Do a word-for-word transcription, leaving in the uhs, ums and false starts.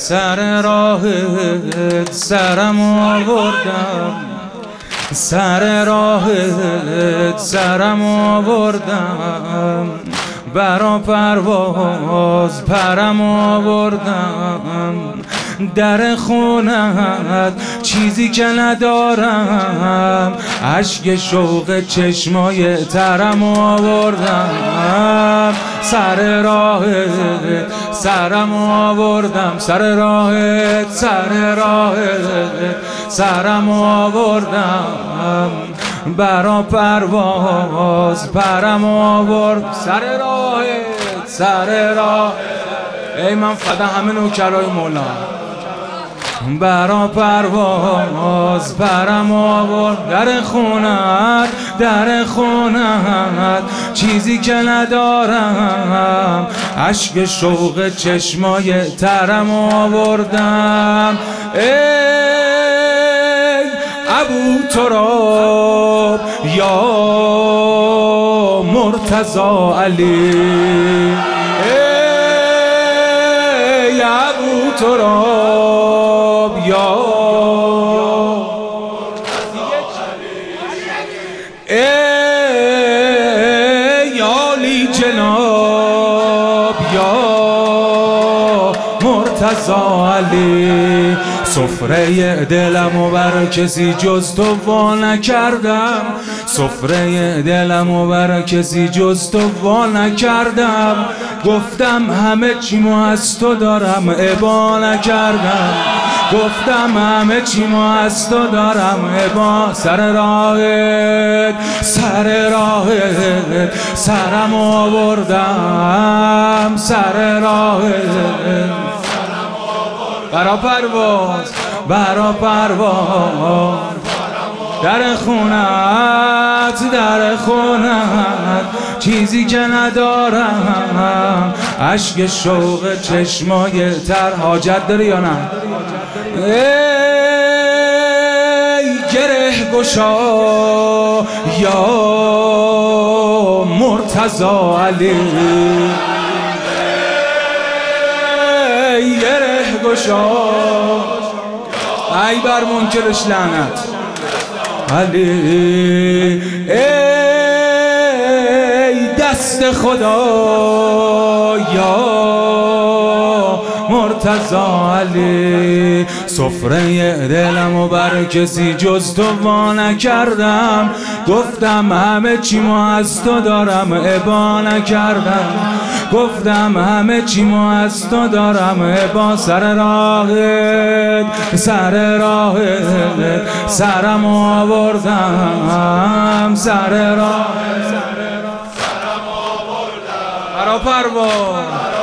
سر راهت سرم آوردم، سر راهت سرم آوردم، برا پرواز پرم آوردم، در خونت چیزی که ندارم، اشک شوق چشمای ترم آوردم، سر راهت سرم آوردم، سر راهت سر راهت سرم آوردم، برا پرواز پرم آورد، سر راهت سر راه. ای من فدا همه نوکرای مولا، برا پرواز پرم آورد، در خونت در خونت چیزی که ندارم، اشک شوق چشمای ترم آوردم. ای ابو تراب یا مرتضی علی، ای ابو تراب یا ای عالی جناب یا مرتضی علی، سفره دلمو بر کسی جز تو وا نکردم، سفره دلمو بر کسی جز تو وا نکردم، گفتم همه چیمو از تو دارم ابا نکردم، گفتم همه چیمو از تو دارم ابا. سر راهت سر راهت سرم آوردم، سر راهت برا پرواز برا پرواز، در خونت در خونت چیزی که ندارم، اشک شوق چشمای تر. حاجت داری یا نه؟ ای گره گشا یا مرتضی علی، ای گره گشا ای بر منکرش لعنت علی، ای دست خدا یا مرتضی علی، سفره دلمو بر کسی جز تو وا نکردم، گفتم همه چیمو از تو دارم ابا نکردم، گفتم همه چیمو از تو دارم ابا. سر راهت سر راهت سرم آوردم، سر راهت سرم آوردم، برا پرواز